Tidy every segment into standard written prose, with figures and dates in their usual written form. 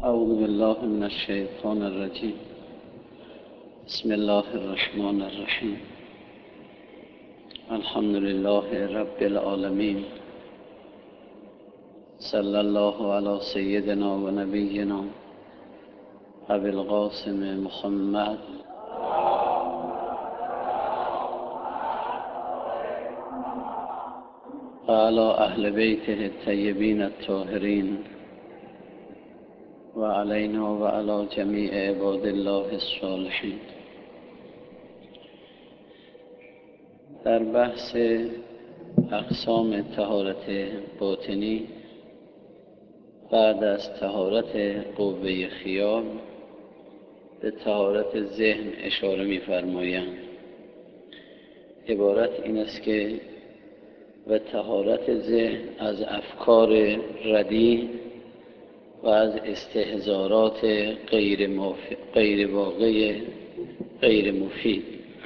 اعوذ بالله من الشیطان الرجیم. بسم الله الرحمن الرحیم. الحمد لله رب العالمین. صلی الله علی سیدنا و نبینا ابی القاسم محمد و علی اهل بیته الطیبین الطاهرین و علینا و علی جمیع عباد الله الصالحین. در بحث اقسام طهارت باطنی بعد از طهارت قوه خیال به طهارت ذهن اشاره می‌فرمایند. عبارت این است که و طهارت ذهن از افکار ردی و از استحضارات غیر واقع غیر مفید.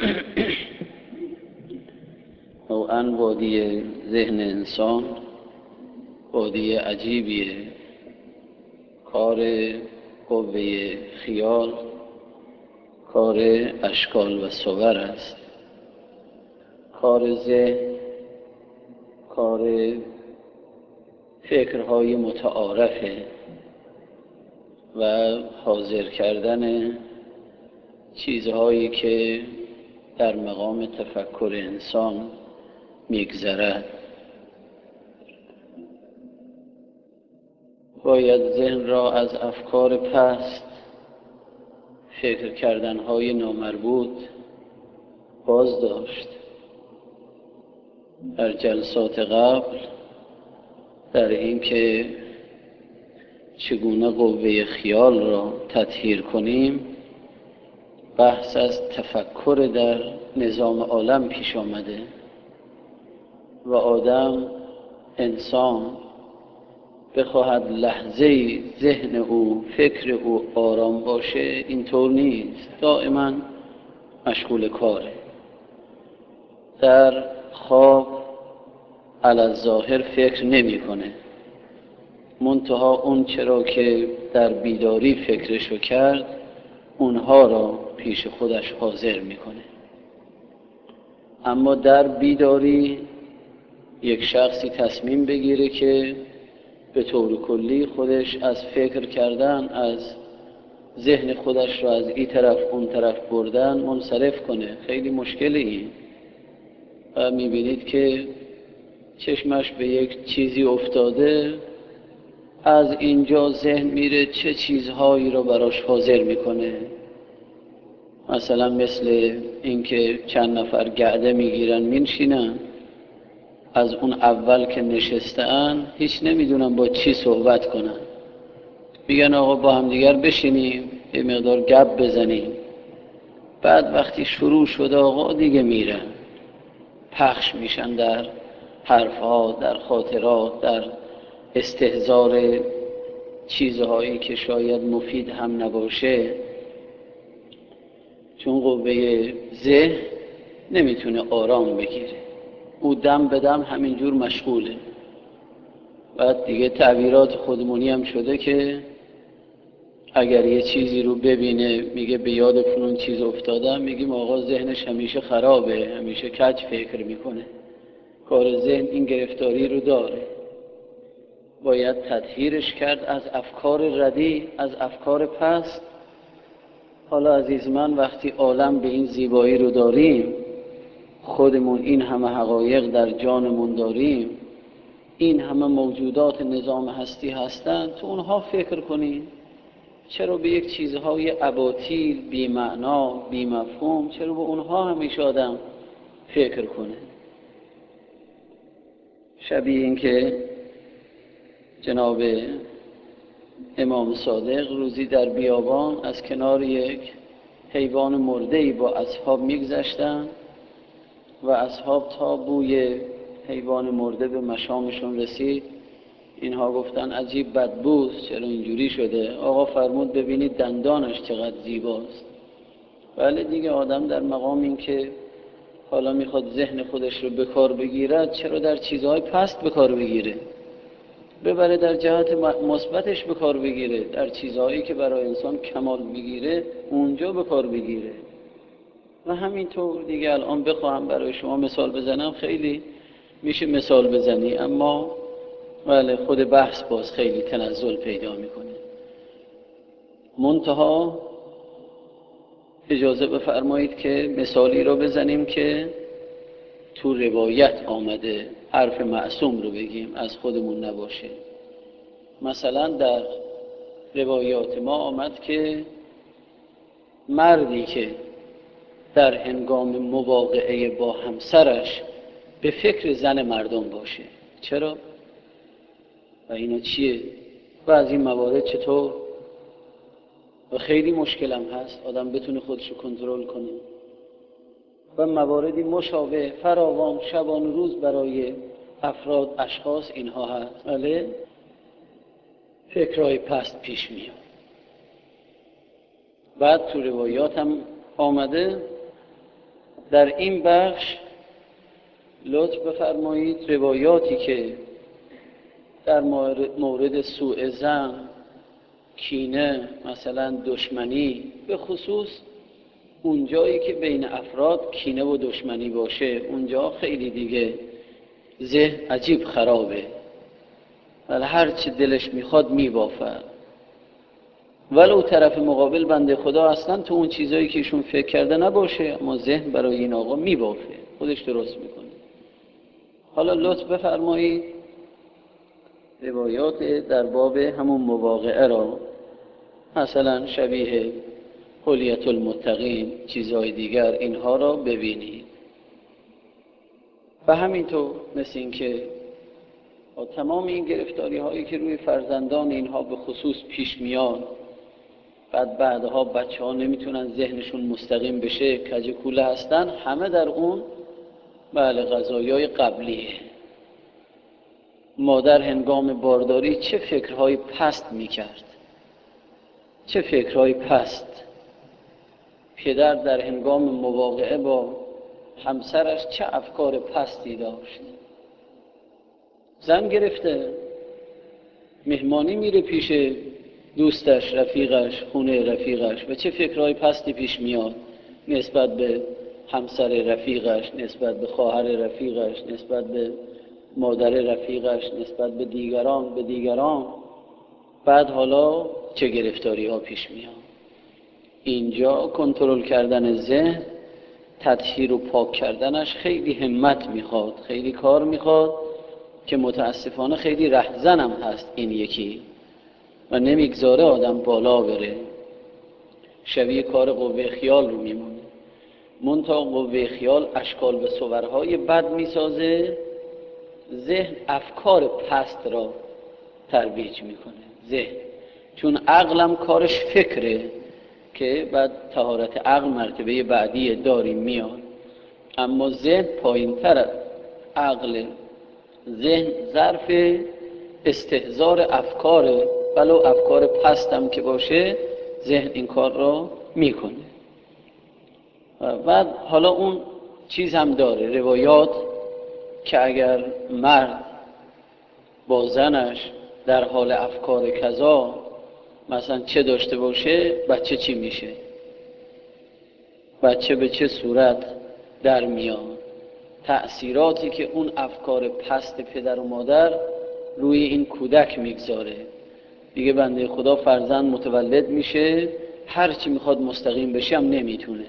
نوعاً وادی ذهن انسان وادی عجیبیه. کار قوه خیال کار اشکال و صور است. کار ذهن کار فکرهای متعارفه و حاضر کردن چیزهایی که در مقام تفکر انسان میگذرد. باید ذهن را از افکار پست، فکر کردنهای نامربوط باز داشت. در جلسات قبل در این که چگونه قوه خیال را تطهیر کنیم بحث از تفکر در نظام عالم پیش آمده و آدم انسان بخواهد لحظه ذهن او فکر او آرام باشه اینطور نیست. دائما مشغول کاره. در خواب علی الظاهر فکر نمی کنه، منتها اون چرا که در بیداری فکرشو کرد اونها را پیش خودش حاضر میکنه. اما در بیداری یک شخصی تصمیم بگیره که به طور کلی خودش از فکر کردن، از ذهن خودش را از این طرف اون طرف بردن منصرف کنه. خیلی مشکله این. و میبینید که چشمش به یک چیزی افتاده، از اینجا ذهن میره چه چیزهایی رو براش حاضر میکنه. مثلا مثل اینکه چند نفر گعده میگیرن مینشینن، از اون اول که نشستن هیچ نمیدونن با چی صحبت کنن. میگن آقا با هم دیگر بشینیم یه مقدار گپ بزنیم. بعد وقتی شروع شد آقا دیگه میرن، پخش میشن در حرفها، در خاطرات، در استحضار چیزهایی که شاید مفید هم نباشه. چون قوه ذهن نمیتونه آرام بگیره، او دم به دم همینجور مشغوله. بعد دیگه تعبیرات خودمونی هم شده که اگر یه چیزی رو ببینه میگه به یاد فلان چیز افتادم، میگیم آقا ذهنش همیشه خرابه، همیشه کج فکر میکنه. کار ذهن این گرفتاری رو داره. باید تطهیرش کرد از افکار ردی، از افکار پست. حالا عزیز من وقتی عالم به این زیبایی رو داریم، خودمون این همه حقایق در جانمون داریم، این همه موجودات نظام هستی هستن، تو اونها فکر کنین. چرا به یک چیزهای اباطیل بی معنا بی مفهوم چرا به اونها همیشه آدم فکر کنه؟ شبیه این که جناب امام صادق روزی در بیابان از کنار یک حیوان مرده‌ای با اصحاب میگذشتن و اصحاب تا بوی حیوان مرده به مشامشون رسید، اینها گفتن عجیب بدبوست، چرا اینجوری شده؟ آقا فرمود ببینید دندانش چقدر زیباست. بله دیگه، آدم در مقام این که حالا میخواد ذهن خودش رو به کار بگیرد، چرا در چیزهای پست به کار بگیره؟ ببره در جهت مثبتش به کار بگیره، در چیزهایی که برای انسان کمال میگیره اونجا به کار بگیره. و همینطور دیگه الان بخواهم برای شما مثال بزنم خیلی میشه مثال بزنی، اما بله خود بحث باز خیلی تنزل پیدا میکنه. منتها اجازه بفرمایید که مثالی رو بزنیم که تو روایت آمده، حرف معصوم رو بگیم، از خودمون نباشه. مثلا در روایات ما آمد که مردی که در هنگام مواقعه با همسرش به فکر زن مردم باشه. چرا؟ و اینا چیه؟ و از این موارد چطور؟ و خیلی مشکلم هست آدم بتونه خودش رو کنترل کنه. و مواردی مشابه فراوان شبان روز برای افراد، اشخاص اینها هست. بله فکرهای پست پیش میاد. بعد تو روایات هم آمده در این بخش لطف بفرمایید روایاتی که در مورد سوء ظن، کینه، مثلا دشمنی، به خصوص اونجایی که بین افراد کینه و دشمنی باشه اونجا خیلی دیگه ذهن عجیب خرابه، ولی هر چی دلش میخواد میبافه، ولو طرف مقابل بنده خدا اصلا تو اون چیزایی که ایشون فکر کرده نباشه، اما ذهن برای این آقا میبافه، خودش درست میکنه. حالا لطف بفرمایید روایات در باب همون مواقعه را، مثلا شبیه حلیت المتقین، چیزهای دیگر، اینها را ببینید. و همینطور مثل این که تمام این گرفتاری هایی که روی فرزندان اینها به خصوص پیش میاد، بعدها بچه ها نمیتونن ذهنشون مستقیم بشه، کج کوله هستن، همه در اون بله قضایای قبلیه. مادر هنگام بارداری چه فکرهای پست میکرد، چه فکرهای پست. پدر در هنگام مواقعه با همسرش چه افکار پستی داشت. زن گرفته مهمانی میره پیش دوستش، رفیقش، خونه رفیقش و چه فکرهای پستی پیش میاد نسبت به همسر رفیقش، نسبت به خواهر رفیقش، نسبت به مادر رفیقش، نسبت به دیگران. بعد حالا چه گرفتاری ها پیش میاد. اینجا کنترل کردن ذهن، تطهیر و پاک کردنش خیلی همت میخواد، خیلی کار میخواد که متاسفانه خیلی رهزنم هست این یکی و نمیگذاره آدم بالا بره، شبیه کار قوه خیال رو میمونه. منتها قوه خیال اشکال و صورهای بد میسازه، ذهن افکار پست را ترویج میکنه. ذهن چون عقلم کارش فکره که بعد طهارت عقل مرتبه بعدی داریم میاد، اما ذهن پایین تر از عقل. ذهن ظرف استحضار افکاره، ولو افکار پستم که باشه ذهن این کار را میکنه. بعد حالا اون چیز هم داره روایات که اگر مرد با زنش در حال افکار کذا مثلا چه داشته باشه، بچه چی میشه، بچه به چه صورت در میاد، تأثیراتی که اون افکار پست پدر و مادر روی این کودک میگذاره. دیگه بنده خدا فرزند متولد میشه، هر چی میخواد مستقیم بشه هم نمیتونه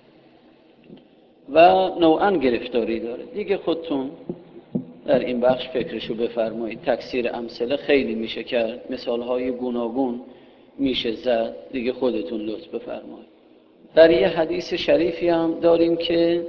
و نوعاً گرفتاری داره. دیگه خودتون در این بخش فکرشو بفرمایید. تکثیر امثله خیلی میشه کرد، مثالهای گوناگون میشه زد، دیگه خودتون لطف بفرمایید. در یه حدیث شریفی هم داریم که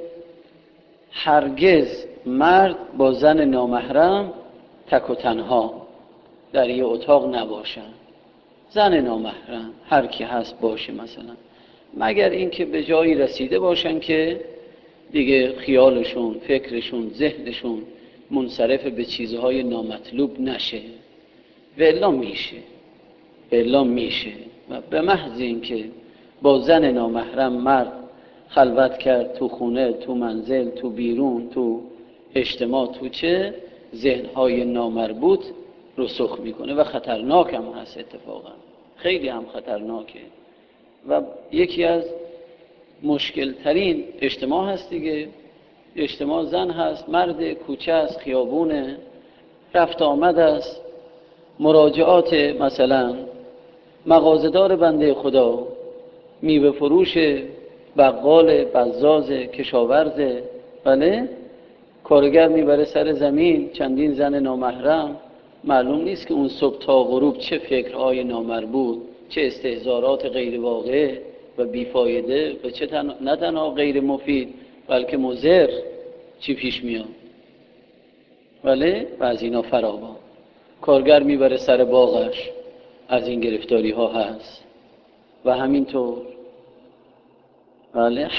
هرگز مرد با زن نامحرم تک و تنها در یه اتاق نباشن. زن نامحرم هر کی هست باشه مثلا، مگر اینکه به جایی رسیده باشن که دیگه خیالشون، فکرشون، ذهنشون منصرف به چیزهای نامطلوب نشه، و الا میشه. و به محض اینکه با زن نامحرم مرد خلوت کرد، تو خونه، تو منزل، تو بیرون، تو اجتماع، تو چه ذهنهای نامربوط رسوخ میکنه و خطرناک هم هست. اتفاقا خیلی هم خطرناکه و یکی از مشکل ترین اجتماع هست دیگه. اجتماع زن هست، مرد، کوچه است، خیابونه، رفت آمد است، مراجعات، مثلا مغازه‌دار بنده خدا، میوه فروش، بقال، بزاز، کشاورز، بله، کارگر میبره سر زمین، چندین زن نامحرم. معلوم نیست که اون صبح تا غروب چه فکرهای نامربوط، چه استحضارات غیر واقع و بیفایده و چه نه تنها غیر مفید بلکه مضر چی پیش میاد. بله، و از اینا فراوان. کارگر میبره سر باغش، از این گرفتاری ها هست و همینطور. بله،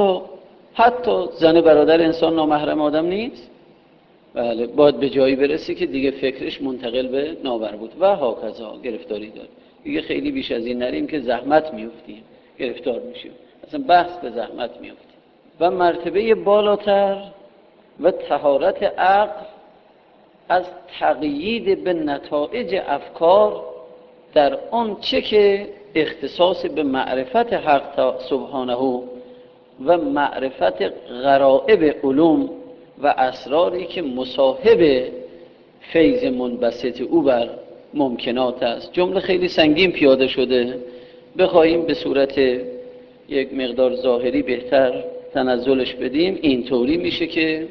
حتی زن برادر انسان نامحرم آدم نیست. بله، باید به جایی برسی که دیگه فکرش منتقل به نامربوط و هاکذا گرفتاری داره. دیگه خیلی بیش از این نریم که زحمت میفتیم، گرفتار میشیم. اصلا بحث به زحمت میفتیم. و مرتبه بالاتر و طهارت عقل از تقیید به نتایج افکار در آن چه که اختصاص به معرفت حق سبحانه و معرفت غرائب علوم و اسراری که مصاحب فیض منبسط او بر ممکنات است. جمله خیلی سنگین پیاده شده، بخواهیم به صورت یک مقدار ظاهری بهتر تنزلش بدیم، اینطوری میشه که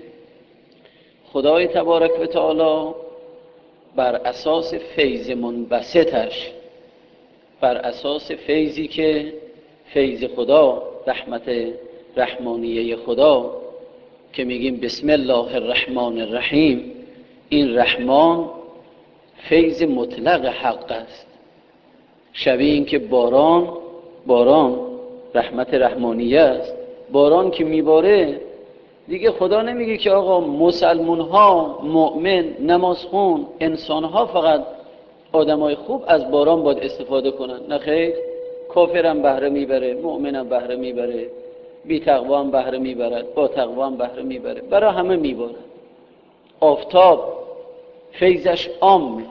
خدای تبارک و تعالی بر اساس فیض منبسطش، بر اساس فیضی که فیض خدا، رحمت رحمانیه خدا که میگیم بسم الله الرحمن الرحیم، این رحمان فیض مطلق حق است. شبیه این که باران رحمت رحمانیه است. باران که میباره دیگه خدا نمیگه که آقا مسلمون ها، مؤمن، نمازخون، انسان ها فقط آدمای خوب از باران باید استفاده کنن. نه خیر، کافرم بهره میبره، مؤمنم بهره میبره، بی تقوا هم بهره میبرد، با تقوا هم بهره میبره، برای همه میباره. آفتاب فیضش عامه،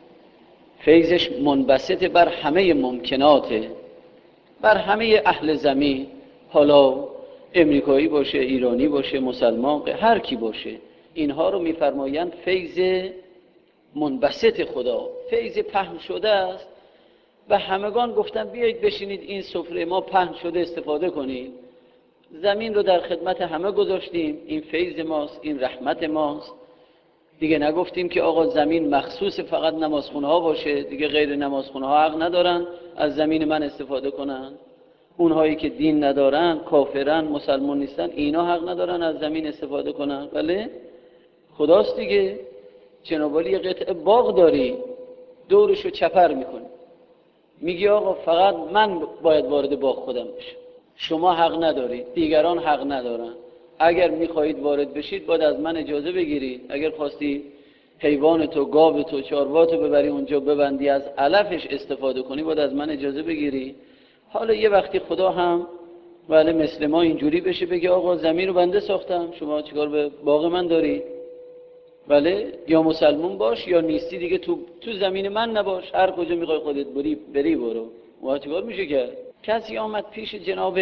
فیضش منبسط بر همه ممکناته، بر همه اهل زمین، حالا امریکایی باشه، ایرانی باشه، مسلمان، هر کی باشه. اینها رو میفرمایند فیض منبسط خدا، فیض پهن شده است و همگان گفتن بیایید بشینید این سفره ما پهن شده استفاده کنید. زمین رو در خدمت همه گذاشتیم، این فیض ماست، این رحمت ماست. دیگه نگفتیم که آقا زمین مخصوص فقط نمازخونه ها باشه، دیگه غیر نمازخونه ها حق ندارن از زمین من استفاده کنن. اونهایی که دین ندارن، کافرن، مسلمان نیستن، اینا حق ندارن از زمین استفاده کنن. بله، خداست دیگه. جنابالی یه قطعه باغ داری، دورشو چپر میکنی، میگی آقا فقط من باید وارد باغ خودم بشم، شما حق ندارید، دیگران حق ندارن. اگر میخواهید وارد بشید باید از من اجازه بگیرید. اگر خواستی حیوانتو، گاوتو، چارواتو ببری اونجا ببندی از علفش استفاده کنی باید از من اجازه بگیری. حالا یه وقتی خدا هم ولی مثل ما اینجوری بشه بگه آقا زمین رو بنده ساختم، شما چیکار به باغ من داری؟ بله، یا مسلمون باش یا نیستی دیگه، تو زمین من نباش، هر کجا میخوای خودت بری برو. و چیکار میشه کرد؟ کسی آمد پیش جناب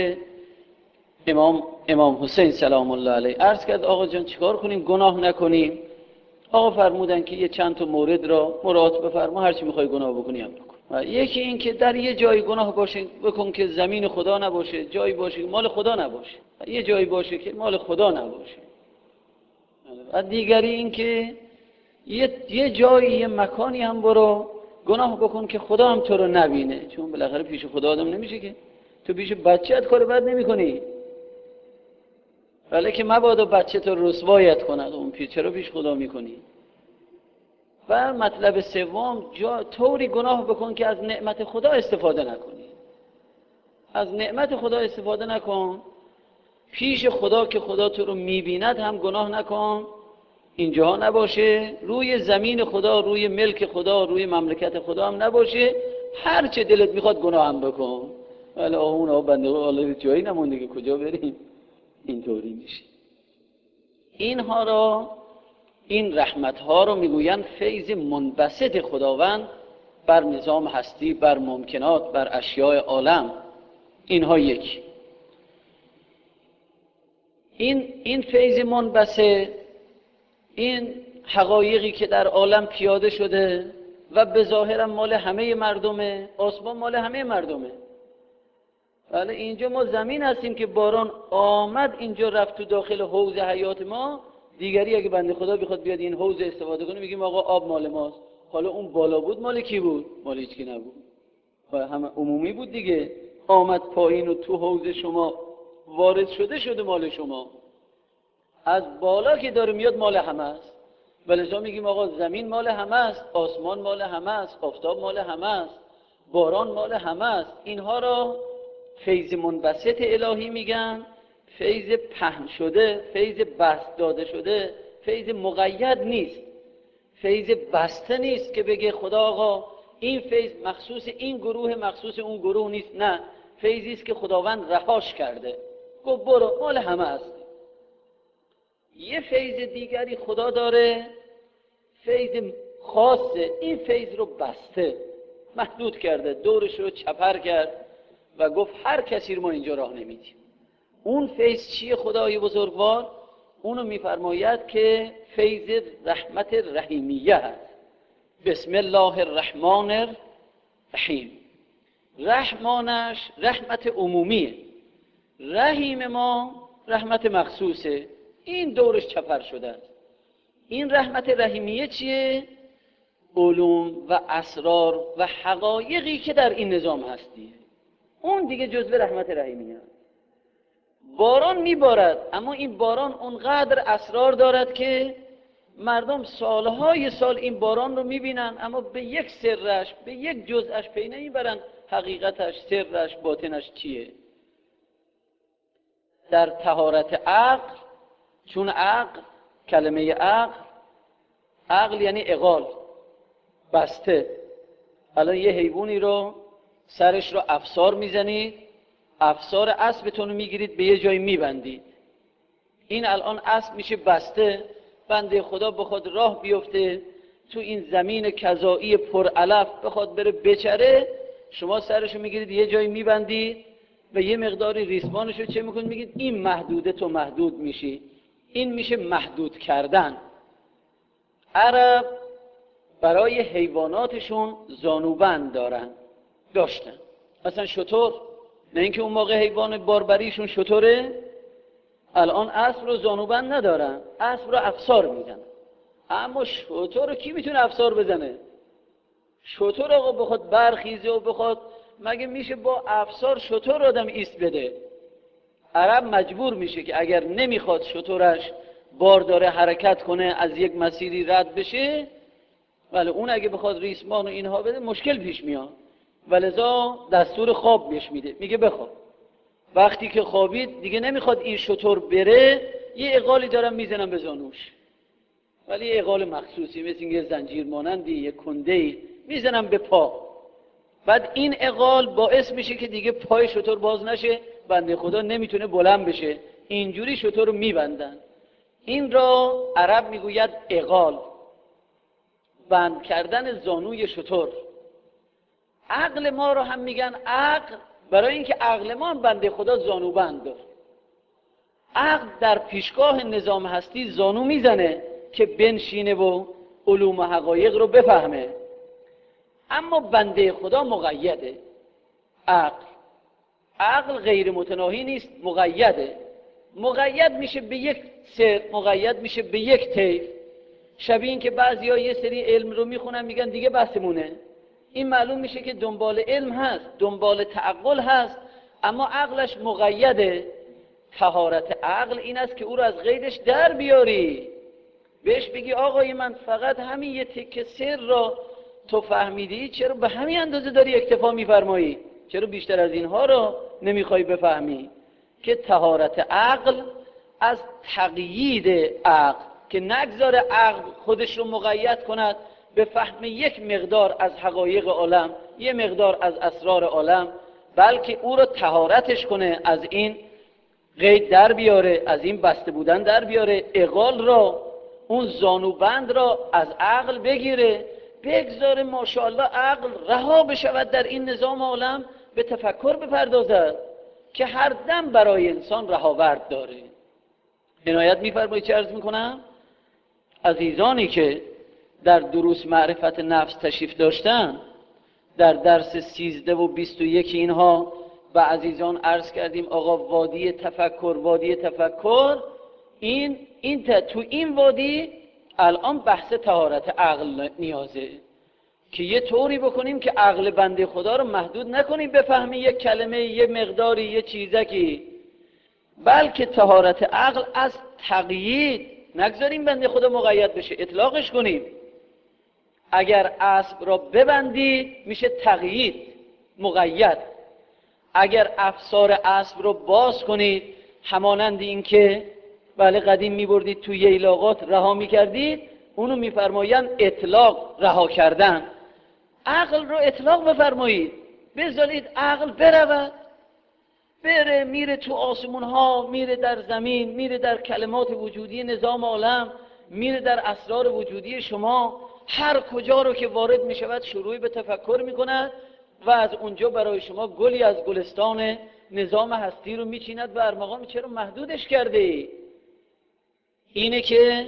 امام حسین سلام الله علیه، عرض کرد آقا جان چیکار کنیم گناه نکنیم؟ آقا فرمودن که یه چند تا مورد را مراعات بفرما، هر چی میخوای گناه بکنی هم بکن. یکی این که در یه جای گناه باشه بکن که زمین خدا نباشه، جایی باشه که مال خدا نباشه، یه جایی باشه که مال خدا نباشه. و دیگری این که یه جایی، یه مکانی هم برو گناه بکن که خدا هم تو رو نبینه، چون بالاخره پیش خدا آدم نمیشه که تو پیش بچه‌ت کار بد نمی‌کنی، ولی که مبادا بچه تو رسوایت کند، اون چرا پیش خدا می‌کنی؟ و مطلب سوم، طوری گناه بکن که از نعمت خدا استفاده نکنی. از نعمت خدا استفاده نکن، پیش خدا که خدا تو رو می‌بیند هم گناه نکن، اینجا نباشه، روی زمین خدا، روی ملک خدا، روی مملکت خدا هم نباشه، هر چه دلت میخواد گناه هم بکن. ولی اون بنده الله جایی نمونده که کجا بریم، اینطوری میشه. اینها را این رحمت ها رو میگویند فیض منبسط خداوند بر نظام هستی، بر ممکنات، بر اشیاء عالم. اینها یک. این فیض منبسط، این حقایقی که در عالم پیاده شده و به ظاهر مال همه مردمه، آسمان مال همه مردمه. بله اینجا ما زمین هستیم که باران آمد اینجا رفت تو داخل حوض حیات ما، دیگری اگه بنده خدا بخواد بیاد این حوض استفاده کنه میگیم آقا آب مال ماست. حالا اون بالا بود مال کی بود؟ مال هیچ کی نبود، همه عمومی بود دیگه. آمد پایین و تو حوض شما وارد شده مال شما. از بالا که داره میاد مال همه است. ولذا میگیم آقا زمین مال همه است، آسمان مال همه است، آفتاب مال همه است، باران مال همه است. اینها را فیض منبسط الهی میگن، فیض پهن شده، فیض بسط داده شده، فیض مقید نیست، فیض بسته نیست که بگه خدا آقا این فیض مخصوص این گروه مخصوص اون گروه نیست. نه، فیضی است که خداوند رهاش کرده، گفت برو مال همه است. یه فیض دیگری خدا داره، فیض خاصه، این فیض رو بسته، محدود کرده، دورش رو چپر کرد و گفت هر کسی رو ما اینجا راه نمیدیم. اون فیض چیه خدای بزرگوار؟ اونو میفرماید که فیض رحمت رحیمیه هست. بسم الله الرحمن الرحیم. رحمانش رحمت عمومیه، رحیم ما رحمت مخصوصه، این دورش چپر شده است. این رحمت رحیمیه چیه؟ علوم و اسرار و حقایقی که در این نظام هستیه، اون دیگه جزء رحمت رحیمیه. باران میبارد، اما این باران اونقدر اسرار دارد که مردم سالهای سال این باران رو میبینن اما به یک سرش، به یک جزءش پی نمیبرن حقیقتش، سرش، باطنش چیه. در طهارت عقل، چون عقل، کلمه عقل یعنی عقال، بسته. الان یه حیوانی رو سرش رو افسار میزنید، افسار اسبتون رو میگیرید به یه جای میبندید، این الان اسب میشه بسته. بنده خدا بخواد راه بیفته تو این زمین کذایی پر علف بخواد بره بچره، شما سرشو میگیرید یه جایی میبندید و یه مقداری ریسمانشو چه میکنید؟ میگید این محدوده، تو محدود میشی. این میشه محدود کردن. عرب برای حیواناتشون زانوبند داشتن. مثلا شتر، نه اینکه اون موقع حیوان باربریشون شتره، الان اسب رو زانوبند ندارن، اسب رو افسار میزنن. اما شتر رو کی میتونه افسار بزنه؟ شتر آقا بخواد برخیزه و بخواد، مگه میشه با افسار شتر آدم ایست بده؟ عرب مجبور میشه که اگر نمیخواد شترش بار داره حرکت کنه از یک مسیری رد بشه، ولی اون اگه بخواد ریسمان و اینها بده مشکل پیش میاد، ولذا دستور خواب بهش میده، میگه بخواب. وقتی که خوابید دیگه نمیخواد این شتر بره، یه عقالی دارم میزنم به زانوش، ولی یه عقال مخصوصی مثل یه زنجیر مانندی، یه کنده‌ای میزنم به پا. بعد این عقال باعث میشه که دیگه پای شتر باز نشه، بنده خدا نمیتونه بلند بشه، اینجوری شتر رو میبندن. این را عرب میگوید عقال، بند کردن زانوی شتر. عقل ما رو هم میگن عقل، برای اینکه عقل ما هم بنده خدا زانوبند داره. عقل در پیشگاه نظام هستی زانو میزنه که بنشینه و علوم و حقایق رو بفهمه، اما بنده خدا مقیده. عقل غیر متناهی نیست، مقیده. مقید میشه به یک سر، مقید میشه به یک طیف. شبیه این که بعضیا یه سری علم رو میخونن میگن دیگه بحثمونه، این معلوم میشه که دنبال علم هست، دنبال تعقل هست، اما عقلش مقیده. طهارت عقل این است که او رو از قیدش در بیاری، بهش بگی آقای من فقط همین یه تکه سر را تو فهمیدی، چرا به همین اندازه داری اکتفا میفرمایی؟ چرا بیشتر از اینها را نمیخوای بفهمی؟ که طهارت عقل از تقیید عقل، که نگذاره عقل خودش رو مقید کند به فهم یک مقدار از حقایق عالم، یه مقدار از اسرار عالم، بلکه او رو طهارتش کنه، از این قید در بیاره، از این بسته بودن در بیاره. عقال را اون زانوبند را از عقل بگیره، بگذاره ماشاءالله عقل رها بشود در این نظام عالم، به تفکر بپردازد که هر دم برای انسان رهاورد داره. عنایت می‌فرمایید چه عرض میکنم؟ عزیزانی که در دروس معرفت نفس تشریف داشتن، در درس 13 و 21 اینها به عزیزان عرض کردیم آقا وادی تفکر، وادی تفکر، تو این وادی الان بحث طهارت عقل نیازه که یه طوری بکنیم که عقل بنده خدا رو محدود نکنیم بفهمی یک کلمه، یه مقداری، یه چیزکی، بلکه طهارت عقل از تقیید نگذاریم بنده خدا مقید بشه، اطلاقش کنیم. اگر اسب را ببندید میشه تقیید، مقید. اگر افسار اسب رو باز کنید، همانند این که بله قدیم میبردید توی ییلاقات رها میکردید، اونو میفرمایند اطلاق، رها کردن. عقل رو اطلاق بفرمایید، بذارید عقل برود، بره، میره تو آسمون ها، میره در زمین، میره در کلمات وجودی نظام عالم، میره در اسرار وجودی شما، هر کجا رو که وارد میشود شروع به تفکر میکند و از اونجا برای شما گلی از گلستان نظام هستی رو میچیند و ارمغان. چرا محدودش کرده ای؟ اینه که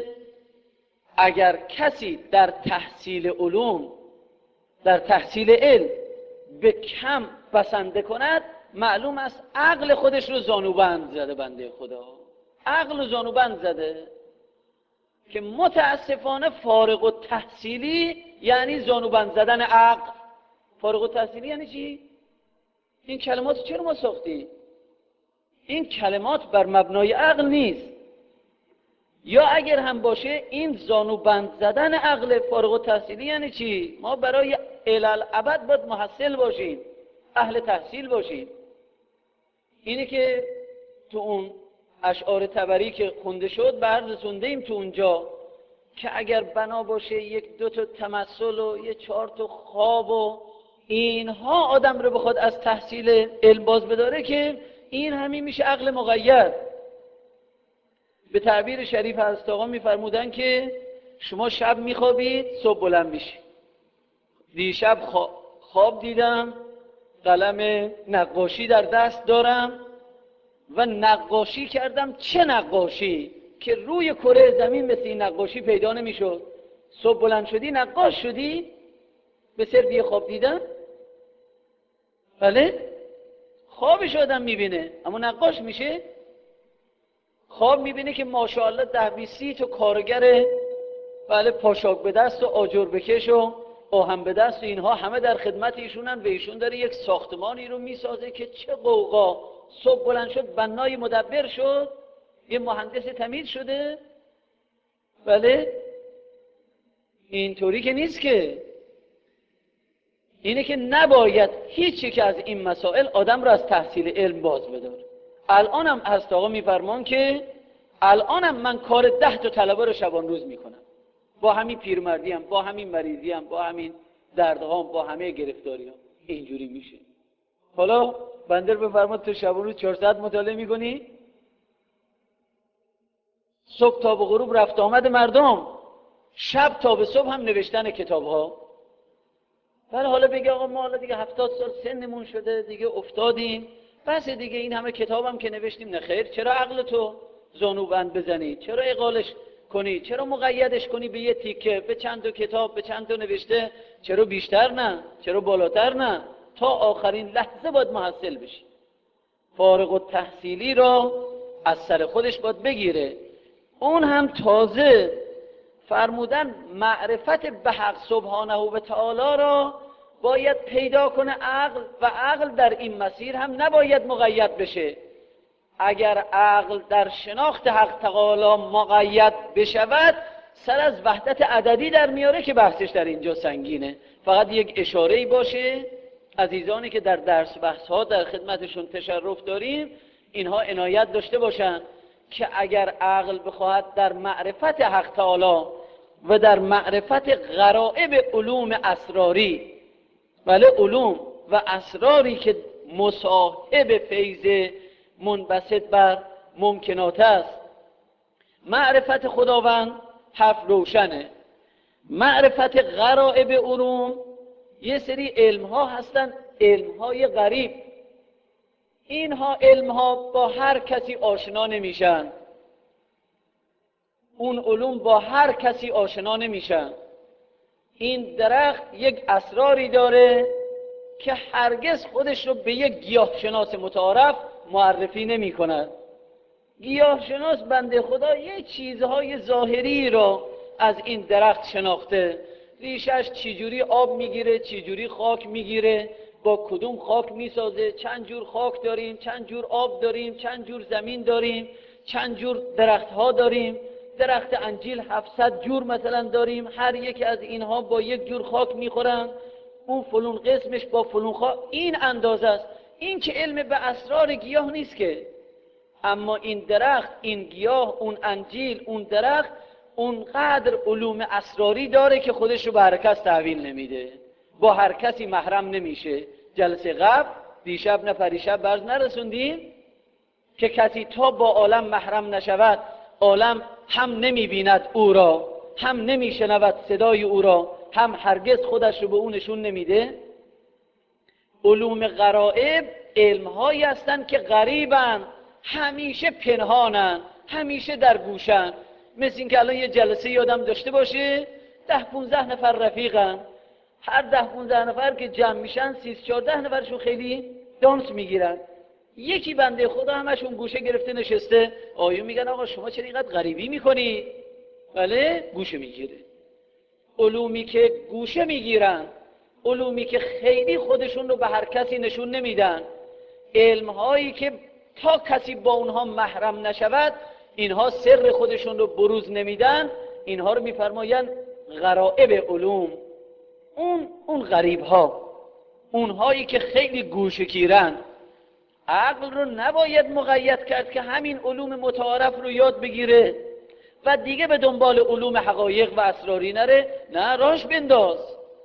اگر کسی در تحصیل علوم، در تحصیل علم به کم بسنده کند، معلوم است عقل خودش رو زانوبند زده. بنده خدا عقل رو زانوبند زده که متاسفانه فارغ التحصیلی یعنی زانوبند زدن عقل. فارغ التحصیلی یعنی چی؟ این کلمات چرا ما ساختی؟ این کلمات بر مبنای عقل نیست، یا اگر هم باشه این زانوبند زدن عقل. فارغ التحصیلی یعنی چی؟ ما برای الالعبد باید محصل باشیم، اهل تحصیل باشیم. اینه که تو اون اشعار طبری که خونده شد به عرض رسونده ایم تو اونجا که اگر بنا باشه یک دو تا تمثل و یک چهار تا خواب و اینها آدم رو بخواد از تحصیل علم باز بداره، که این همین میشه عقل مقید. به تعبیر شریف حضرت آقا میفرمودن که شما شب میخوابید، صبح بلند میشید. دیشب خواب دیدم، قلم نقاشی در دست دارم و نقاشی کردم. چه نقاشی که روی کره زمین مثل این نقاشی پیدا نمیشد. صبح بلند شدی نقاش شدی به صرف خواب دیدن؟ بله، خوابش آدم میبینه اما نقاش میشه. خواب میبینه که ماشاءالله 10-20 تا کارگر بله پاشاک به دست و آجر بکش و آهن به دست و اینها همه در خدمت ایشونن و ایشون داره یک ساختمانی رو میسازه که چه قوقا. صبح بلند شد بنای مدبر شد، یه مهندس تمیز شده. بله، اینطوری که نیست که. اینه که نباید هیچ یک از این مسائل آدم رو از تحصیل علم باز بداره. الانم هست آقا میفرمان که الانم من کار 10 تا طلبه رو شبان روز میکنم، با همین پیرمردیم، با همین مریضیم، با همین دردهام، با همه گرفتاریام. اینجوری میشه. حالا بنده رو بفرماد تو شبان روز 4 ساعت مطالعه میکنی؟ صبح تا به غروب رفت آمد مردم، شب تا به صبح هم نوشتن کتاب ها. ولی حالا بگه آقا ما حالا دیگه 70 سال سنمون شده دیگه افتادیم، بس دیگه این همه کتابم که نوشتیم. نه خیر، چرا عقل تو زانوبند بزنی؟ چرا اقالش کنی؟ چرا مقیدش کنی به یه تیکه، به چند تا کتاب، به چند تا نوشته؟ چرا بیشتر نه؟ چرا بالاتر نه؟ تا آخرین لحظه باید محصل بشی. فارغ التحصیلی را از سر خودش باید بگیره. اون هم تازه فرمودن معرفت به حق سبحانه و تعالی را باید پیدا کنه عقل، و عقل در این مسیر هم نباید مقید بشه. اگر عقل در شناخت حق تعالی مقید بشود، سر از وحدت عددی در میاره که بحثش در اینجا سنگینه. فقط یک اشاره‌ای باشه، عزیزانی که در درس بحث ها در خدمتشون تشرف داریم اینها عنایت داشته باشن که اگر عقل بخواهد در معرفت حق تعالی و در معرفت غرائب علوم اسراری، بله علوم و اسراری که مصاحب فیض منبسط بر ممکنات است، معرفت خداوند حرف روشنه. معرفت غرائب علوم، یه سری علم‌ها هستن، علم‌های غریب. اینها علم‌ها با هر کسی آشنا نمیشن، اون علوم با هر کسی آشنا نمیشن. این درخت یک اسراری داره که هرگز خودش رو به یک گیاهشناس متعارف معرفی نمی کند. گیاهشناس بنده خدا یه چیزهای ظاهری رو از این درخت شناخته، ریشش چجوری آب میگیره، چجوری خاک میگیره، با کدوم خاک میسازه، چند جور خاک داریم، چند جور آب داریم، چند جور زمین داریم، چند جور درخت ها داریم. درخت انجیل 700 جور مثلا داریم، هر یک از اینها با یک جور خاک میخورن، اون فلون قسمش با فلون خاک. این اندازه است. این که علم به اسرار گیاه نیست که، اما این درخت، این گیاه، اون انجیل، اون درخت اونقدر علوم اسراری داره که خودش رو به هر کس تحویل نمیده، با هر کسی محرم نمیشه. جلسه قبل دیشب نه پریشب برز نرسوندیم که کسی تا با عالم محرم نشود، عالم هم نمیبیند او را، هم نمیشنود صدای او را، هم هرگز خودش رو به اون نشون نمیده. علوم غرائب علم‌هایی هستند که غریبن، همیشه پنهانن، همیشه در گوشن. مثل این که الان یه جلسه یادم داشته باشه 10-15 نفر رفیقن، هر 10-15 نفر که جمع میشن 13-14 نفرشون خیلی دانس میگیرن. یکی بنده خدا همشون گوشه گرفته نشسته، آیون میگن آقا شما چرا اینقدر غریبی میکنی؟ بله، گوشه میگیره. علومی که گوشه میگیرن، علومی که خیلی خودشون رو به هر کسی نشون نمیدن، علمهایی که تا کسی با اونها محرم نشود اینها سر خودشون رو بروز نمیدن، اینها رو میفرمایند غرائب علوم. اون غریب ها، اونهایی که خیلی گوشه گیرن. عقل رو نباید مقید کرد که همین علوم متعارف رو یاد بگیره و دیگه به دنبال علوم حقایق و اسراری نره. نه، راش بنداز.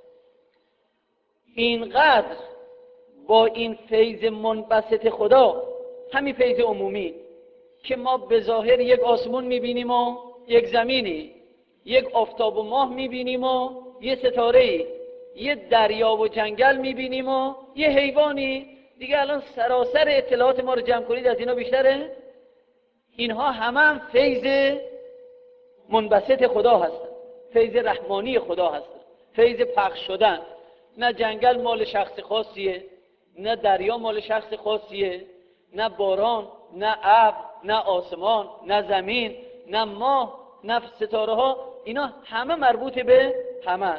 اینقدر با این فیض منبسط خدا، همین فیض عمومی که ما به ظاهر یک آسمون میبینیم و یک زمینی، یک آفتاب و ماه میبینیم و یه ستاره‌ای، یه دریا و جنگل میبینیم و یه حیوانی دیگه. الان سراسر اطلاعات ما رو جمع کنید از اینا بیشتره. اینها هم فیض منبسط خدا هستن، فیض رحمانی خدا هستن، فیض پخش شدن. نه جنگل مال شخص خاصیه، نه دریا مال شخص خاصیه، نه باران، نه ابر، نه آسمان، نه زمین، نه ماه، نه ستاره ها، اینا همه مربوط به همه.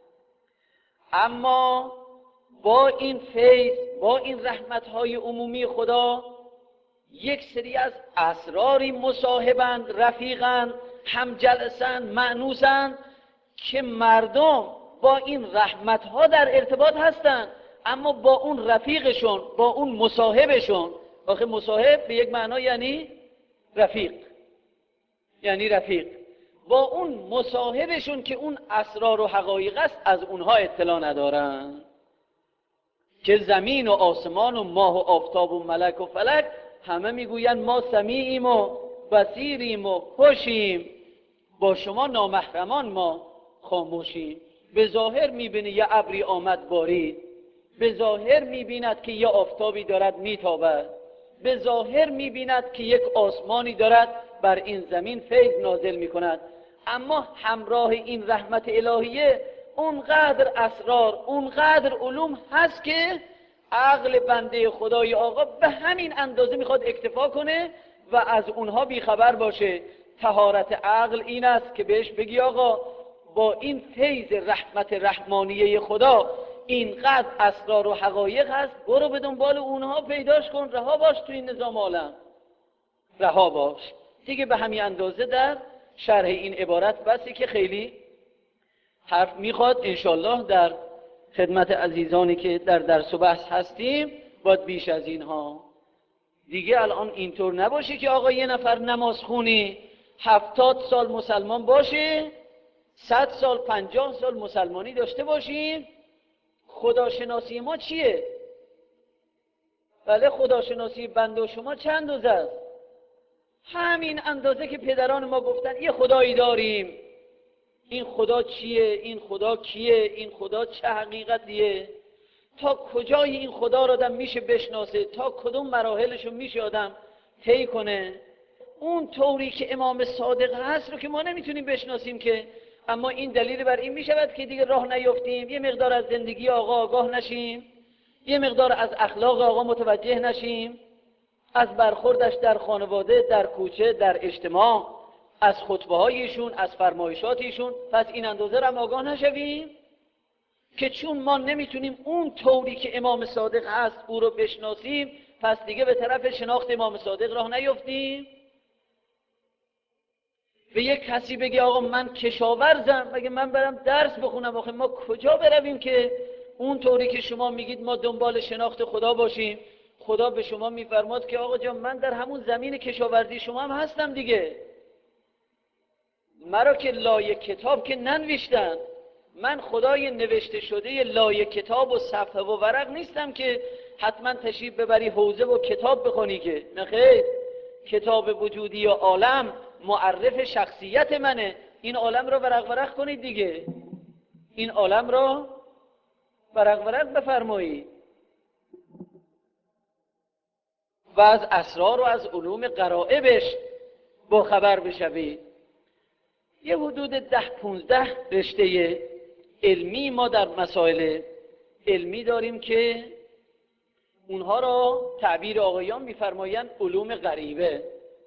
اما با این فیض، با این رحمت‌های عمومی خدا، یک سری از اسراری مصاحبند، رفیقند، همجلسند، مأنوسند که مردم با این رحمت‌ها در ارتباط هستند، اما با اون رفیقشون، با اون مصاحبشون. آخه مصاحب به یک معنا یعنی رفیق، یعنی رفیق. با اون مصاحبشون که اون اسرار و حقایق است از اونها اطلاع ندارن، که زمین و آسمان و ماه و آفتاب و ملک و فلک همه میگویند ما سمیعیم و بصیریم و خوشیم، با شما نامحرمان ما خاموشیم. به ظاهر میبینه یه ابری آمد بارید، به ظاهر میبیند که یه آفتابی دارد میتابد، به ظاهر میبیند که یک آسمانی دارد بر این زمین فیض نازل میکند، اما همراه این رحمت الهیه اونقدر اسرار، اونقدر علوم هست که عقل بنده خدای آقا به همین اندازه میخواد اکتفا کنه و از اونها بیخبر باشه. طهارت عقل این است که بهش بگی آقا با این فیض رحمت رحمانیه خدا اینقدر اسرار و حقایق هست، برو به دنبال اونها پیداش کن، رها باش تو این نظام عالم، رها باش. دیگه به همین اندازه در شرح این عبارت بسی که خیلی حرف میخواد. انشالله در خدمت عزیزانی که در درس و بحث هستیم باید بیش از اینها. دیگه الان اینطور نباشه که آقا یه نفر نماز خونی 70 سال مسلمان باشه، 100 سال 50 سال مسلمانی داشته باشیم. خداشناسی ما چیه؟ بله، خداشناسی بنده و شما چند روز است؟ همین اندازه که پدران ما گفتن یه خدایی داریم، این خدا چیه، این خدا کیه، این خدا چه حقیقتیه، تا کجای این خدا رو آدم میشه بشناسه، تا کدوم مراحلشو میشه آدم طی کنه. اون طوری که امام صادق هست رو که ما نمیتونیم بشناسیم که، اما این دلیل بر این میشود که دیگه راه نیفتیم، یه مقدار از زندگی آقا آگاه نشیم، یه مقدار از اخلاق آقا متوجه نشیم، از برخوردش در خانواده، در کوچه، در اجتماع، از خطبه هایشون، از فرمایشات ایشون، پس این اندازه رو هم آگاه نشویم که چون ما نمیتونیم اون طوری که امام صادق هست او رو بشناسیم، پس دیگه به طرف شناخت امام صادق راه نیفتیم. به یک کسی بگه آقا من کشاورزم، مگه من برم درس بخونم؟ آخه ما کجا برویم که اون طوری که شما میگید ما دنبال شناخت خدا باشیم؟ خدا به شما میفرماد که آقا جان من در همون زمین کشاورزی شما هم هستم دیگه، مرا که لایه کتاب که ننوشتن، من خدای نوشته شده لایه کتاب و صفحه و ورق نیستم که حتما تشریف ببری حوزه و کتاب بخونی، که نخیر، کتاب وجودی و عالم معرف شخصیت منه، این عالم رو ورق ورق کنید دیگه، این عالم رو ورق ورق بفرمایید و از اسرار و از علوم غرائبش با خبر بشوید. یه حدود 10-15 رشته علمی ما در مسائل علمی داریم که اونها را تعبیر آقایان میفرمایند علوم غریبه.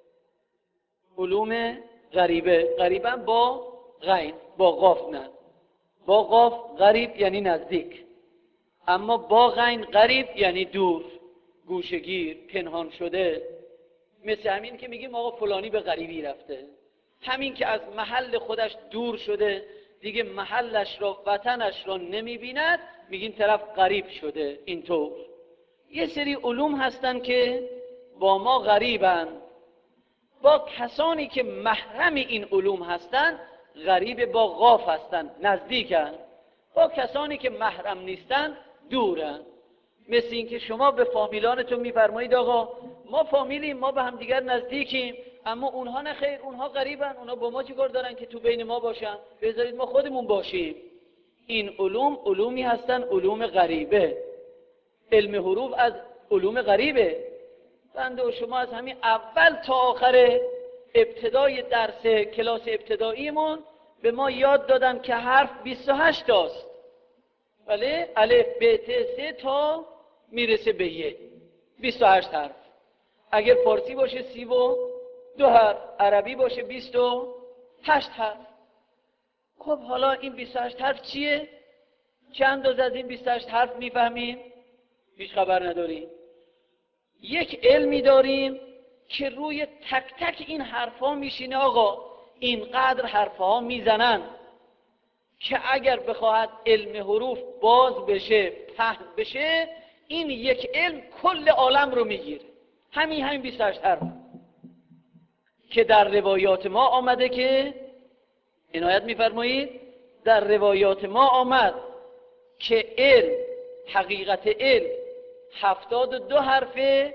علوم غریبه، غریبه با غین، با قاف نه، با قاف غریب یعنی نزدیک، اما با غین غریب یعنی دور، گوشگیر، پنهان شده. مثل همین که میگیم آقا فلانی به غریبی رفته، همین که از محل خودش دور شده، دیگه محلش را، وطنش را نمیبیند، میگیم طرف غریب شده. اینطور یه سری علوم هستن که با ما غریبن، با کسانی که محرم این علوم هستن غریب با قاف هستن، نزدیکن، با کسانی که محرم نیستن دورن. مثل این که شما به فامیلانتون میفرمایید آقا ما فامیلیم، ما به هم دیگر نزدیکیم، اما اونها نه خیر، اونها غریبن، اونها با ما چیکار دارن که تو بین ما باشن، بذارید ما خودمون باشیم. این علوم علومی هستن علوم غریبه. علم حروف از علوم غریبه. بنده و شما از همین اول تا آخر ابتدای درس کلاس ابتداییمون به ما یاد دادن که حرف 28 تاست، بله، الف ب ت س تا میرسه به ی، 28 حرف. اگر فارسی باشه 32 حرف، عربی باشه 28 حرف. خب حالا این 28 حرف چیه؟ چند از این 28 حرف میفهمیم؟ هیچ خبر نداریم. یک علمی داریم که روی تک تک این حرفا میشینه آقا، اینقدر حرفها میزنن که اگر بخواهد علم حروف باز بشه، پهن بشه، این یک علم کل عالم رو میگیره. همین 28 حرف که در روایات ما آمده، که عنایت میفرمایید در روایات ما آمد که علم، حقیقت علم 72 حرفه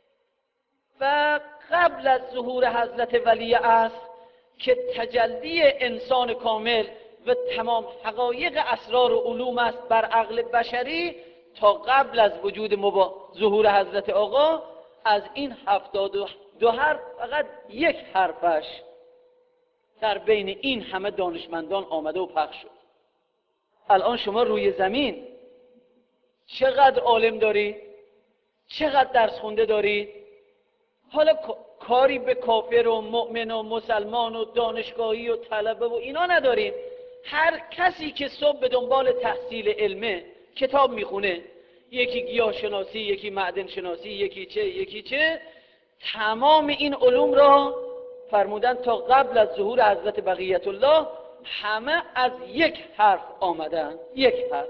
و قبل از ظهور حضرت ولی عصر که تجلی انسان کامل و تمام حقایق اسرار و علوم است بر عقل بشری، تا قبل از وجود ظهور حضرت آقا، از این 72 حرف فقط یک حرفش در بین این همه دانشمندان آمده و پخش شد. الان شما روی زمین چقدر عالم دارید؟ چقدر درس خونده دارید؟ حالا کاری به کافر و مؤمن و مسلمان و دانشگاهی و طلبه و اینا نداریم. هر کسی که صبح به دنبال تحصیل علمه کتاب میخونه، یکی گیاه شناسی، یکی معدن شناسی، یکی چه، تمام این علوم را فرمودن تا قبل از ظهور حضرت بقیت الله همه از یک حرف آمدن. یک حرف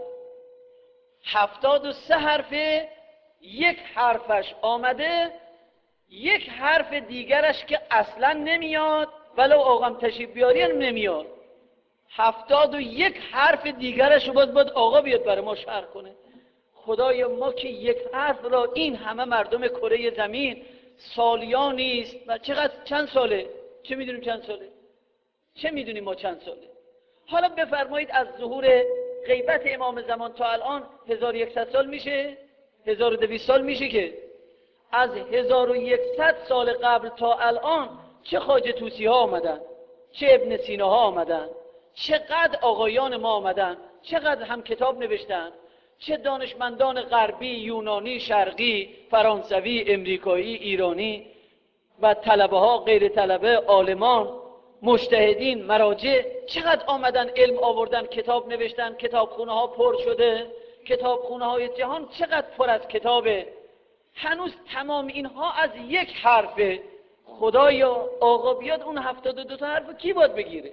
73 حرفه، یک حرفش آمده، یک حرف دیگرش که اصلا نمیاد، ولو آقام تشریف بیاری هم نمیاد. 71 حرف دیگرش رو باید آقا بیاد برای ما شرح کنه. خدای ما که یک حرف را این همه مردم کره زمین سالیان نیست و چند ساله؟ چه میدونیم چند ساله؟ چه میدونیم ما چند ساله؟ حالا بفرمایید از ظهور غیبت امام زمان تا الان 1100 سال میشه؟ 1200 سال میشه که از 1100 سال قبل تا الان چه خواجه طوسی ها آمدن، چه ابن سینا ها آمدن، چقدر آقایان ما آمدن، چقدر هم کتاب نوشتن، چه دانشمندان غربی، یونانی، شرقی، فرانسوی، امریکایی، ایرانی و طلبه ها، غیر طلبه، عالمان، مجتهدین، مراجع، چقدر آمدن علم آوردن، کتاب نوشتن، کتابخونه ها پر شده، کتابخونه های جهان چقدر پر از کتابه. هنوز تمام اینها از یک حرفه. خدایا آقا بیاد اون 72 تا حرف کی باید بگیره؟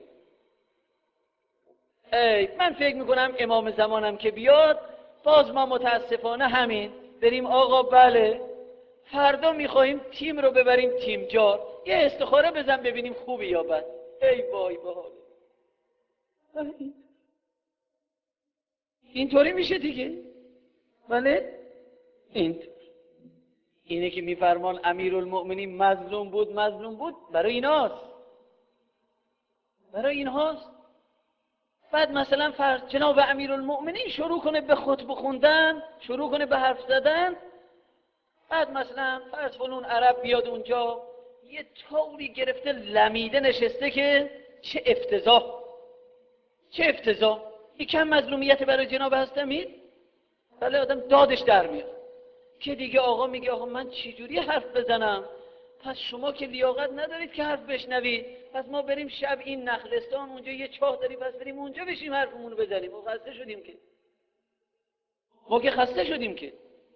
من فکر میکنم امام زمانم که بیاد باز ما متاسفانه همین بریم آقا بله فردا میخواهیم تیم رو ببریم تیم جار، یه استخاره بزن ببینیم خوبه یا بد. ای وای به حاله. اینطوری میشه دیگه. بله اینه که میفرمان امیرالمؤمنین مظلوم بود برای اینهاست. بعد مثلا فرض جناب امیرالمؤمنین شروع کنه به خطبه خوندن، شروع کنه به حرف زدن، بعد مثلا فرض فلون عرب بیاد اونجا یه طوری گرفته لمیده نشسته که چه افتضاح. این کم مظلومیت برای جناب هستمید؟ بله آدم دادش در میاد که دیگه آقا میگه آقا من چجوری حرف بزنم؟ پس شما که لیاقت ندارید که حرف بشنوید، پس ما بریم شب این نخلستان اونجا یه چاه داریم، پس بریم اونجا بشیم حرفمون رو بزنیم. ما خسته شدیم که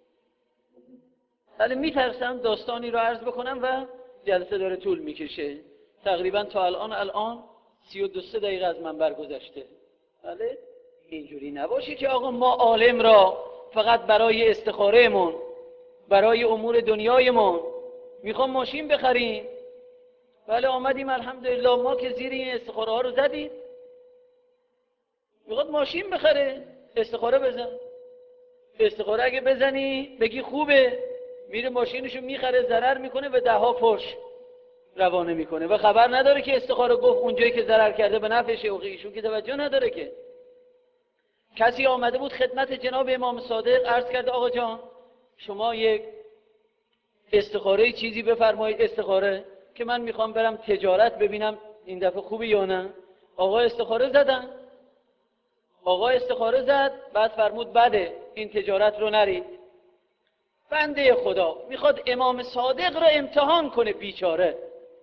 ولی میترسم داستانی رو عرض بکنم و جلسه داره طول میکشه. تقریبا تا الان 32 دقیقه از منبر گذشته. بله اینجوری نباشه که آقا ما عالم را فقط برای استخارهمون، برای امور دنیایمون میخوام ماشین بخریم. بله آمدیم الحمدلله ما که زیر این استخاره ها رو زدیم، میخواد ماشین بخره، استخاره بزن. استخاره اگه بزنی بگی خوبه، میره ماشینشو میخره، ضرر میکنه و 10 فرش روانه میکنه و خبر نداره که استخاره گفت اونجایی که ضرر کرده به نفعشه و ایشون که توجه نداره. که کسی آمده بود خدمت جناب امام صادق عرض کرده آقا جان شما یک استخاره چیزی بفرمایید، استخاره که من میخوام برم تجارت ببینم این دفعه خوبه یا نه. آقا استخاره زد، بعد فرمود بده این تجارت رو نرید. بنده خدا میخواد امام صادق رو امتحان کنه بیچاره.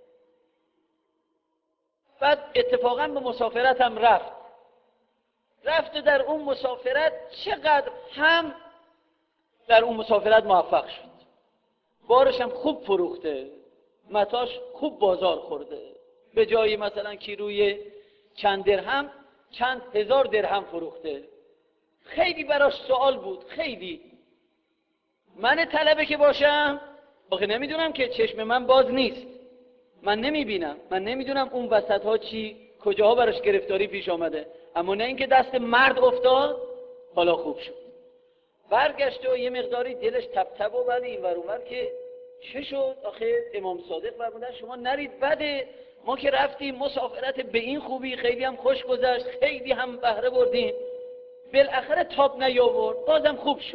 بعد اتفاقا به مسافرت هم رفت و در اون مسافرت چقدر هم در اون مسافرت موفق شد. بارش هم خوب فروخته، متاش خوب بازار خورده، به جایی مثلا کیلوی چند درهم چند هزار درهم فروخته. خیلی براش سوال بود، خیلی. من طلبه که باشم آخه نمیدونم که چشم من باز نیست، من نمیبینم، من نمیدونم اون وسط ها چی کجاها براش گرفتاری پیش آمده، اما نه اینکه دست مرد افتاد حالا خوب شد. برگشت و یه مقداری دلش تب و بعد این ور اونور که چه شد؟ آخه امام صادق فرمودن شما نرید بده، ما که رفتیم مسافرت به این خوبی، خیلی هم خوش گذشت، خیلی هم بهره بردیم، بالاخره تاب نیاورد، بازم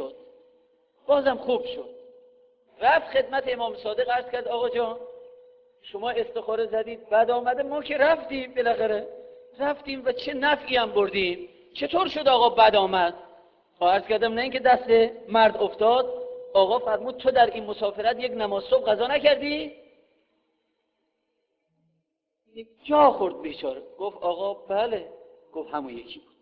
خوب شد. رفت خدمت امام صادق عرض کرد آقا جان شما استخاره زدید بعد آمده، ما که رفتیم بالاخره رفتیم و چه نفعی هم بردیم، چطور شد آقا بد آمد؟ عرض کردم نه اینکه دست مرد افتاد، آقا فرمود تو در این مسافرت یک نماز صبح قضا نکردی؟ جا خورد بیچاره. گفت آقا بله. گفت همون یکی بود.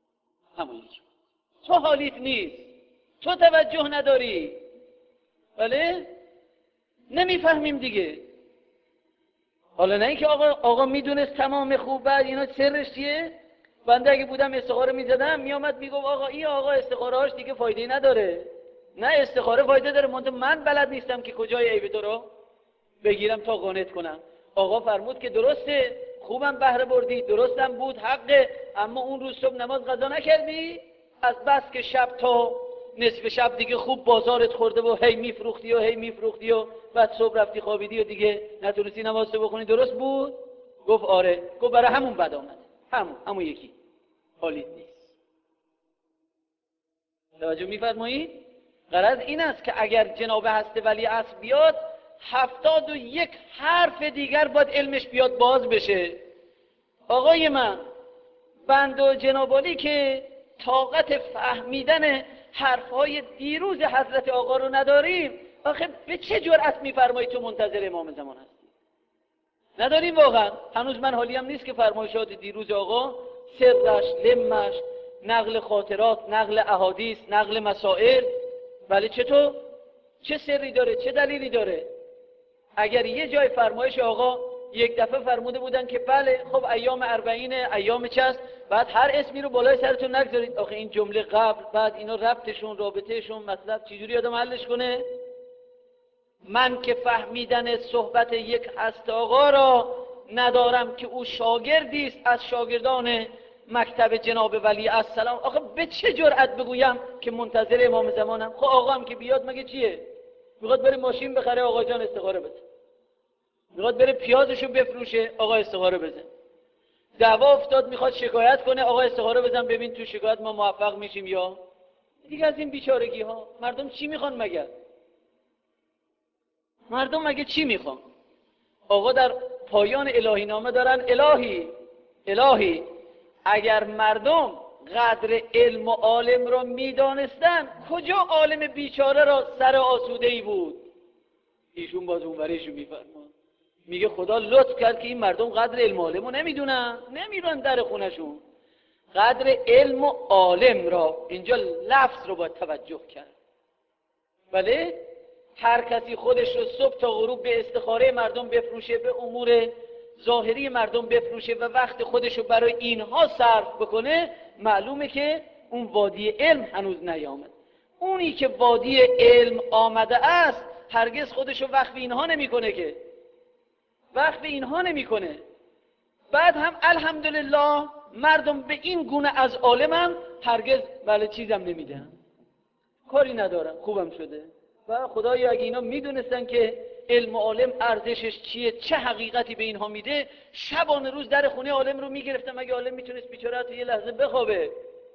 تو حالیت نیست، تو توجه نداری. بله نمیفهمیم دیگه. حالا نه اینکه آقا میدونست تمام خوبه اینا سرش چیه. بنده اگه بودم استخاره میزدم میامد میگفت آقا این آقا استخاره هاش دیگه فایده نداره. نه استخاره فایده داره، من بلد نیستم که کجای عیب تو رو بگیرم تا قانعت کنم. آقا فرمود که درسته خوبم بهره بردی، درستم بود حقه، اما اون روز صبح نماز قضا نکردی، از بس که شب تا نصف شب دیگه خوب بازارت خورده و هی میفروختی و بعد صبح رفتی خوابیدی و دیگه نتونستی نماز بخونی، درست بود؟ گفت آره. گفت برای همون بد آمد، همون یکی. حالی نیست. توجه می‌فرمایید؟ غرض این است که اگر جناب هست ولیعصر بیاد 71 حرف دیگر باید علمش بیاد باز بشه. آقای من، بنده و جناب عالی که طاقت فهمیدن حرفهای دیروز حضرت آقا رو نداریم، آخه به چه جرأت میفرمایید تو منتظر امام زمان هستی؟ نداریم واقعا. هنوز من حالیم نیست که فرمایشات دیروز آقا، سرش، لمش، نقل خاطرات، نقل احادیث، نقل مسائل، ولی چطور؟ چه سری داره؟ چه دلیلی داره؟ اگر یه جای فرمایش آقا یک دفعه فرموده بودن که بله خب ایام 40 ایام چست، بعد هر اسمی رو بالای سرتون نگذارید، آخه این جمله قبل بعد اینا ربطشون، رابطهشون، مطلب چجوری آدم حلش کنه؟ من که فهمیدن صحبت یک هست آقا را ندارم که او شاگردی است از شاگردان مکتب جناب ولی السلام، آخه به چه جرأت بگویم که منتظر امام زمانم؟ خب آقا هم که بیاد مگه چیه؟ میخواد بره ماشین بخره، آقا جان استخاره بزن. میخواد بره پیازشو بفروشه، آقا استخاره بزن. دعوا افتاد میخواد شکایت کنه، آقا استخاره بزن ببین تو شکایت ما موفق میشیم یا دیگه. از این بیچارگی ها مردم چی میخوان مگر؟ مردم مگه چی میخوان؟ آقا در پایان الهی نامه دارن الهی اگر مردم قدر علم و عالم را میدانستن، کجا عالم بیچاره را سر آسوده ای بود؟ ایشون باز اونوریشو میفرمان، میگه خدا لطف کرد که این مردم قدر علم و عالم رو نمیدونن، نمیرن در خونشون. قدر علم و عالم را، اینجا لفظ رو باید توجه کرد. بله هر کسی خودش رو صبح تا غروب به استخاره مردم بفروشه، به امور ظاهری مردم بفروشه و وقت خودش رو برای اینها صرف بکنه، معلومه که اون وادی علم هنوز نیامد. اونی که وادی علم آمده است هرگز خودش رو وقف اینها نمیکنه، که وقف اینها نمیکنه. بعد هم الحمدلله مردم به این گونه از عالمم هرگز بله چیزم نمیدن، کاری ندارم، خوبم شده. و خدایا اگه اینا میدونستن که علم و عالم ارزشش چیه، چه حقیقتی به اینها میده، شبانه روز در خونه عالم رو میگرفتن. مگه عالم میتونست بیچاره تو یه لحظه بخوابه؟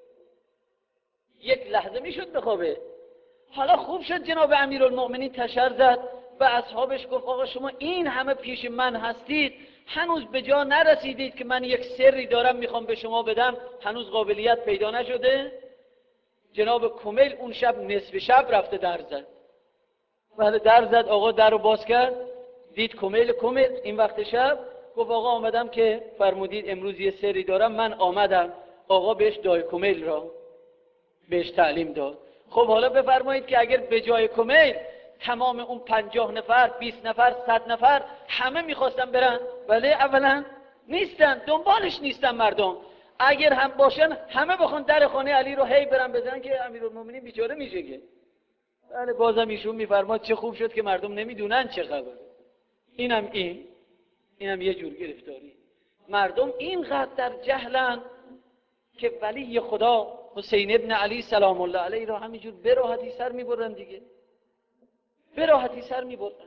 یک لحظه میشد بخوابه؟ حالا خوب شد جناب امیرالمؤمنین تشر زد و اصحابش گفت آقا شما این همه پیش من هستید، هنوز به جا نرسیدید که من یک سری دارم میخوام به شما بدم، هنوز قابلیت پیدا نشده؟ جناب کمیل اون شب نصف شب رفته در زد. بعد در زد، آقا در رو باز کرد، دید کمیل این وقت شب، گفت آقا آمدم که فرمودید امروز یه سری دارم، من آمدم. آقا بهش دای کمیل را بهش تعلیم داد. خب حالا بفرمایید که اگر به جای کمیل تمام اون 50 نفر، 20 نفر، 100 نفر همه میخواستن برن، ولی اولا نیستن، دنبالش نیستن مردم. اگر هم باشن همه بخوان در خانه علی رو هی برن بزنن که امیرالمومنین بیچاره میشه که. بله بازم ایشون میفرماد چه خوب شد که مردم نمیدونن چه خبره. اینم یه جور گرفتاری. مردم اینقدر در جهلن که ولی خدا حسین ابن علی سلام الله علیه را همینجور به راحتی سر میبرن دیگه، به راحتی سر میبرن.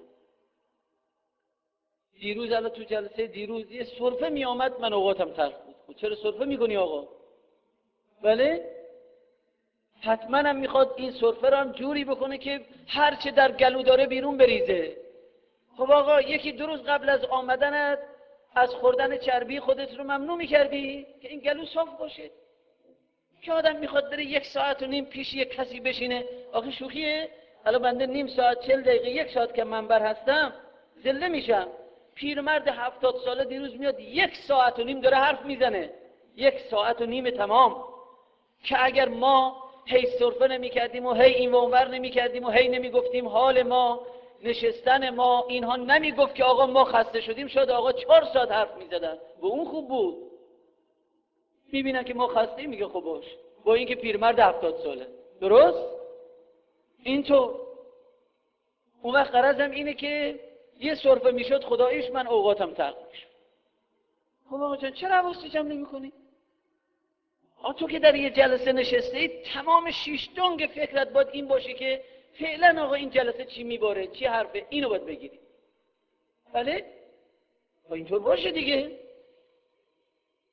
دیروز الان تو جلسه دیروز یه سرفه میآمد، من اوقاتم تلخ بود. چرا سرفه میکنی آقا؟ بله حتما هم میخواد این سرفه رو هم جوری بکنه که هر چه در گلو داره بیرون بریزه. خب آقا یکی 2 روز قبل از آمدنت از خوردن چربی خودت رو ممنوع میکردی که این گلو صاف باشه. که آدم میخواد بره 1.5 ساعت پیش یک کسی بشینه؟ آخه شوخیه؟ الان بنده نیم ساعت 40 دقیقه 1 ساعت که منبر هستم زله میشم. پیرمرد 70 ساله دیروز میاد 1.5 ساعت داره حرف میزنه، 1.5 ساعت تمام. که اگر ما هی سرفه نمی کردیم و هی این و اونور نمی کردیم و هی نمی گفتیم حال ما، نشستن ما، اینها نمی گفت که آقا ما خسته شدیم، شد آقا 4 ساعت حرف می زدن و اون خوب بود. می بینن که ما خسته، میگه خب باش، با اینکه پیرمرد 70 ساله. درست؟ اینطور. اون وقت غرضم اینه که یه سرفه می شد خداییش من اوقاتم تلخ می شد. خب آقا جان چرا حواست جمع نمی کنی؟ تو که در یه جلسه نشسته ای، تمام 6 دنگ فکرت باید این باشه که فعلا آقا این جلسه چی میباره، چی حرفه، اینو باید بگیری. بله؟ اینطور باشه دیگه.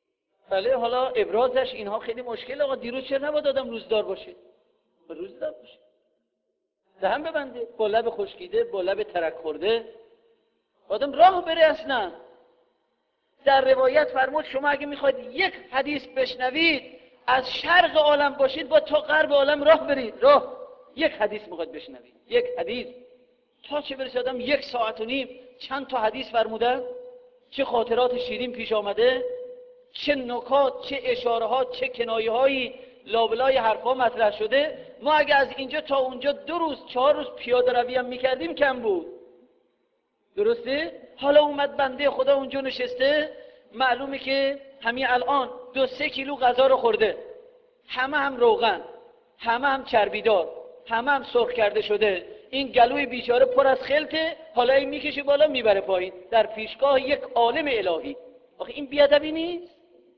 بله حالا ابرازش اینها خیلی مشکله. آقا دیروز چرا نباید آدم روزدار باشه؟ روزدار باشه، دهن ببنده، با لب خشکیده، با لب ترک خورده آدم راه بره. اصلا در روایت فرمود شما اگه میخواید یک حدیث بشنوید از شرق عالم باشید با تا غرب عالم راه برید. راه یک حدیث میخواید بشنوید، یک حدیث، تا چه برسه آدم 1.5 ساعت چند تا حدیث فرمودن، چه خاطرات شیرین پیش آمده، چه نکات، چه اشاره ها، چه کنایه هایی لابلای حرفا مطرح شده. ما اگه از اینجا تا اونجا 2 روز 4 روز پیاده روی هم میکردیم کم بود. درسته؟ حالا اومد بنده خدا اونجا نشسته، معلومه که همین الان 2-3 کیلو غذا رو خورده، همه هم روغن، همه هم چربیدار، همه هم سرخ کرده شده. این گلوی بیچاره پر از خلطه، حالا این میکشه بالا میبره پایین در پیشگاه یک عالم الهی. آخه این بیادبی نیست؟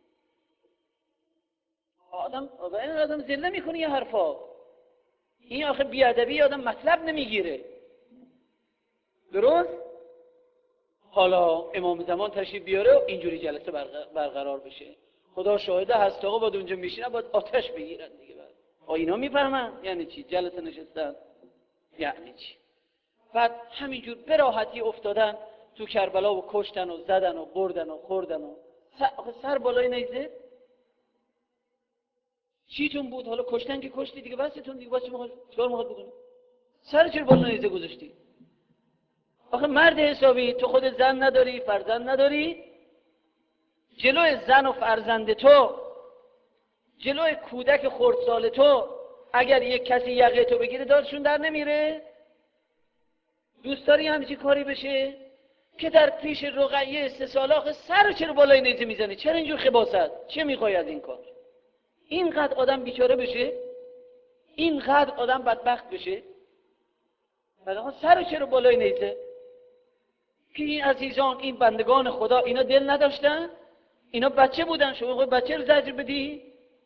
آدم زله میکنه یه حرفا. این آخه بیادبی آدم مطلب نمیگیره. درست؟ حالا امام زمان تشریف بیاره و اینجوری جلسه برقرار بشه. خدا شاهده هست آقا باید اونجا میشینن باید آتش بگیرن دیگه. بعد اینا میفهمن یعنی چی جلسه نشستن، یعنی چی. بعد همینجور به راحتی افتادن تو کربلا و کشتن و زدن و بردن و خوردن و سر بالای نیزه چیتون بود؟ حالا کشتن که کشتی دیگه، بستون دیگه، واسه چیکار میخواد بکنی؟ سر چرا بالای نیزه گذاشتی؟ آخه مرد حسابی تو خود زن نداری، فرزند نداری، جلوی زن و فرزند تو، جلوی کودک خردسال تو اگر یک کسی یقه تو بگیره دادشون در نمیره؟ دوست داری همچین کاری بشه که در پیش رقیه 3 ساله آخه سر چرا بالای نیزه میزنی؟ چرا اینجور خباثت؟ چه میخوای از این کار؟ اینقدر آدم بیچاره بشه؟ اینقدر آدم بدبخت بشه؟ بعد سر چرا بالای نیزه؟ که این عزیزان، این بندگان خدا، اینا دل نداشتن؟ اینا بچه بودن، شما خود بچه رو زجر بدی؟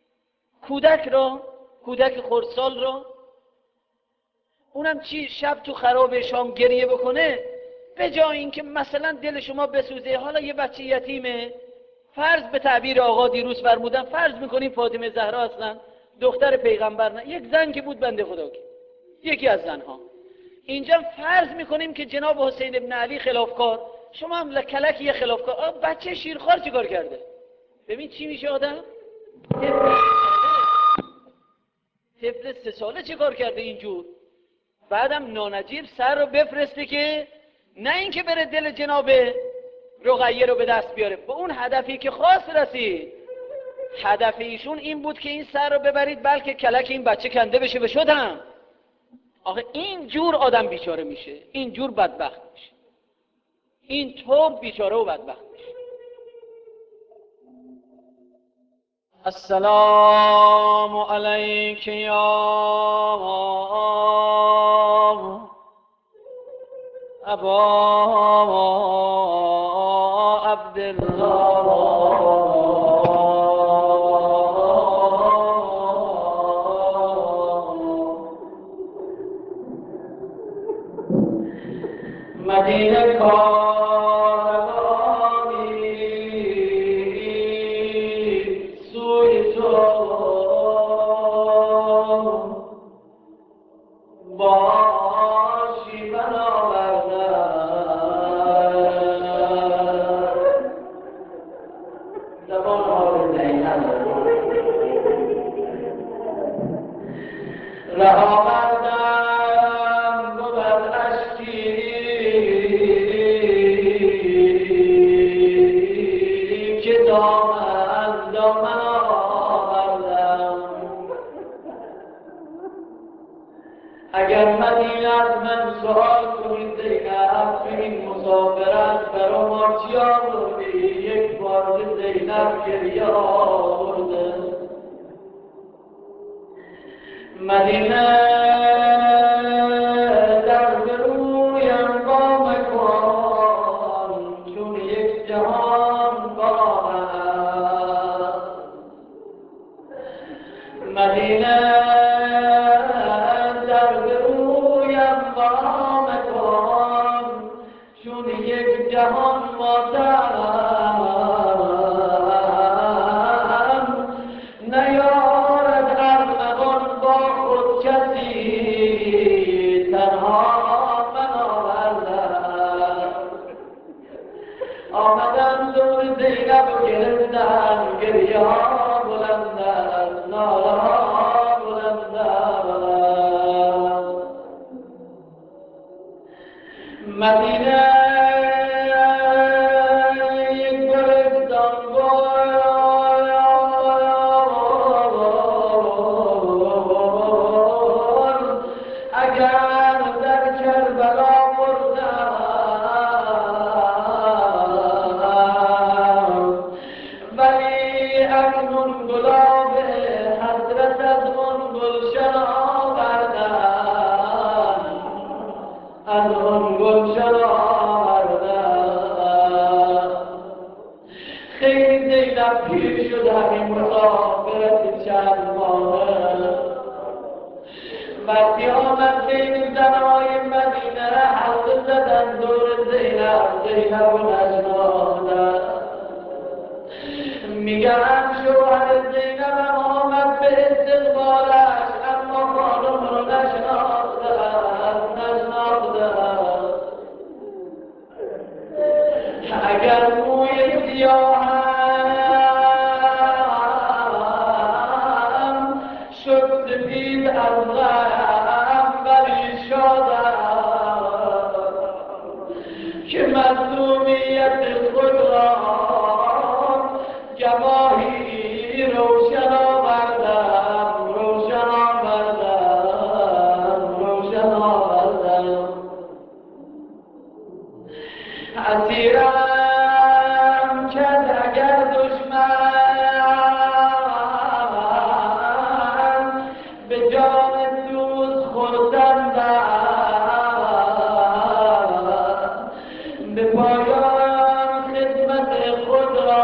کودک خردسال رو، اونم چی شب تو خراب شام گریه بکنه، به جای اینکه مثلا دل شما بسوزه. حالا یه بچه یتیمه، فرض به تعبیر آقا دیروز فرمودن، فرض میکنیم فاطمه زهرا اصلا دختر پیغمبر نه، یک زن که بود بنده خدا که یکی از زنها، اینجا فرض میکنیم که جناب حسین ابن علی خلافکار، شما هم لکلک یه خلافکار، بچه شیرخوار چیکار کرده؟ ببین چی میشه آدم؟ طفل 3 ساله چیکار کرده اینجور؟ بعدم نانجیب سر رو بفرسته که نه اینکه بره دل جناب رقیه رو به دست بیاره، به اون هدفی که خواست رسید. هدف ایشون این بود که این سر رو ببرید بلکه کلک این بچه کنده بشه به شدم. آخه این جور آدم بیچاره میشه، این جور بدبخت میشه، این طور بیچاره و بدبخت میشه. السلام علیک یا ابا عبدالله مدینه کاروانی سوی تو باشی من آوردن زبان حال زینب رها بردم بود اشکی که دامن آوردم. اگر مدینه از من سوال کنید زینب تو این مسافرت برا ما چی آوردی؟ یک بار زینب گریه آورده. مدینه در رویم قام کن چون یک جهان قامم. مدینه در رویم قام کن چون یک جهان ماتم. آمدم دور زینب و گرفتم گریه ها بلند است ناله ها بلند است مدینه یک گلستان اگر در کربلا بردم ولی اکنون گلاب حضرت از اون گلشن آوردم از اون گلشن آوردم خیلی زینب پیر شده همین مسافرت چند ماهه وقتی آمد بین زنهای مدینه حلقه زدن دور زینب زینب و نشناختن میگن شوهر زینب هم آمد به استقبالش اما خانم رو نشناختن اگر موی سیاهم شد سپید از غم ولی شادم که مظلومیت خود را گواهی روشن آوردم اسیرم کرد اگر دشمن به جان دوست خوردم به پایان خدمت خود را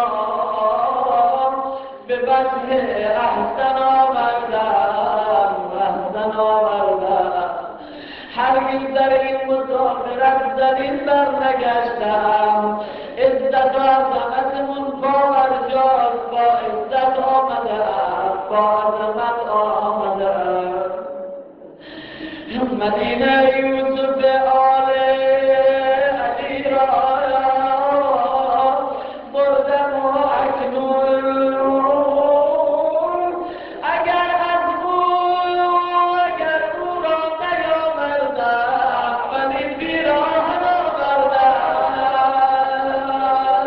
به وجه احسن آوردم هرگز در این مسافرت در این برنگشتم عزت و عظمتمون پابرجاست با عزت آمدم با عظمت آمدم مدینه یوسف آل علی را بردم و اکنون اگر او را نیاوردم ولی پیراهن آوردم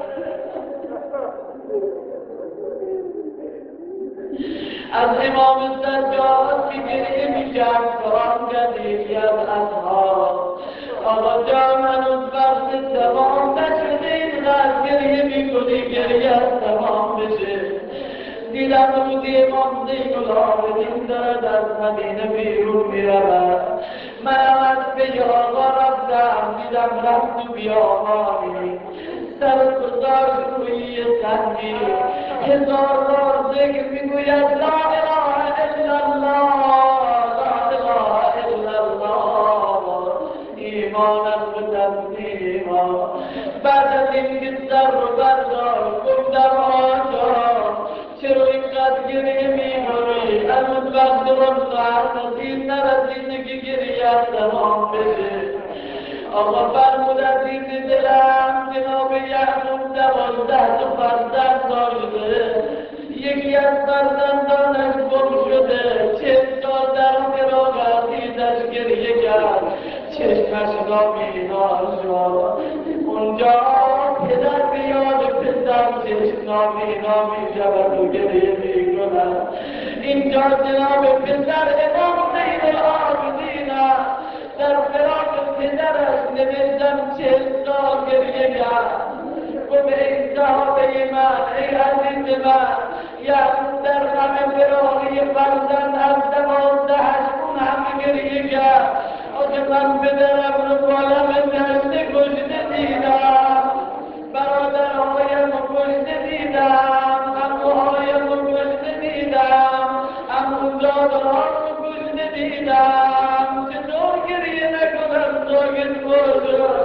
از امام سجاد که گریه میکرد سلام کرد یکی از اصحاب آقا جان هنوز وقت تمام نشده اینقدر گریه میکنی گریه از تمام بشه دیدم روزی امام زین العابدین دارد از مدینه بیرون میرود منم از پی آقا رفتم دیدم رفت تو بیابانی سر گذاشت روی تنگی 1000 بار ذکر میگوید لا اله الا الله لا اله الا الله ایمانم به تسلیما بعد از اینکه سر رو برداشت گفتم آقا چرا اینقدر گریه میکنی هنوز وقت رضوان نرسیده که گریه تمام بشه آقا فرمود از این دلم جناب یعقوب 12 تا فرزند داشته یکی از فرزندانش گم شده 40 سال در فراغتیزش گریه کرد چشمش نابینا شد اونجا پدر به یاد پسر چشم نابینا میشود و گریه میکند اینجا جناب پسر امام زین العابدین در فراق پدرش نوشتم 40 سال گریه کرد گفت ای صحابه من ای عزیز من یعقوب در غم فراقی فرزند از 12 اون همه گریه کرد آخه من پدرم رو بالم دشت کشته دیدم برادرهایم رو کشته دیدم عموهایم رو کشته دیدم عموزادها رو کشته دیدم چطور گریه نکنم ساکت باشم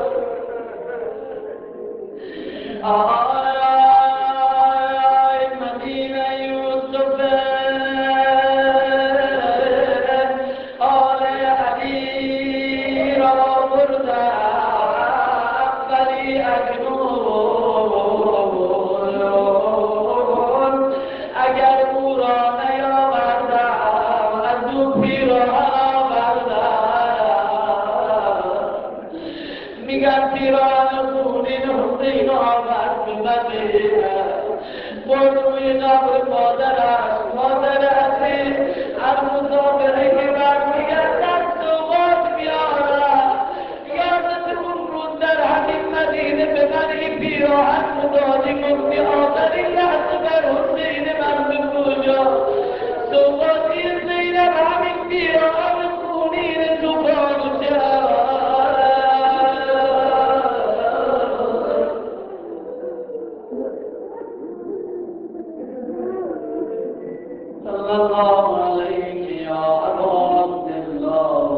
آی مدینه یوسف آل علی را بردم ولی اکنون میگن پیران خونین حسین آورد به مدینه برد روی قبر مادرش مادر عزیز هر مسافره که برمیگردن سوغات بیارن یادتون روز در همین مدینه به من این پیراهن دادی گفتی آخرین لحظه بر حسین من به کجا سوغاتی زینب همین پیراهن خونین تو پاروچه صلی الله علیک یا ابا عبدالله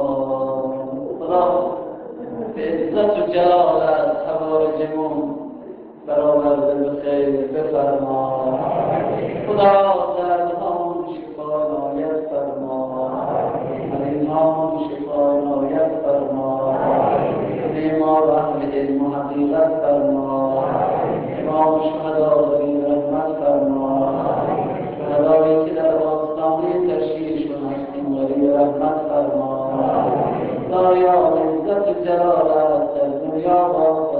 خدا به عزت و جلالت حوارجمون برآورده به خیر بفرما خدا دردهامون شفا عنایت فرما مریضهامون شفا عنایت فرما بیمار و اهل علم و حقیقت فرما امام شهدا بری رحمت فرما شهدایی که در آستانه تشییعشون هستیم بری رحمت فرما خدایا عزت و جلالت در دنیا و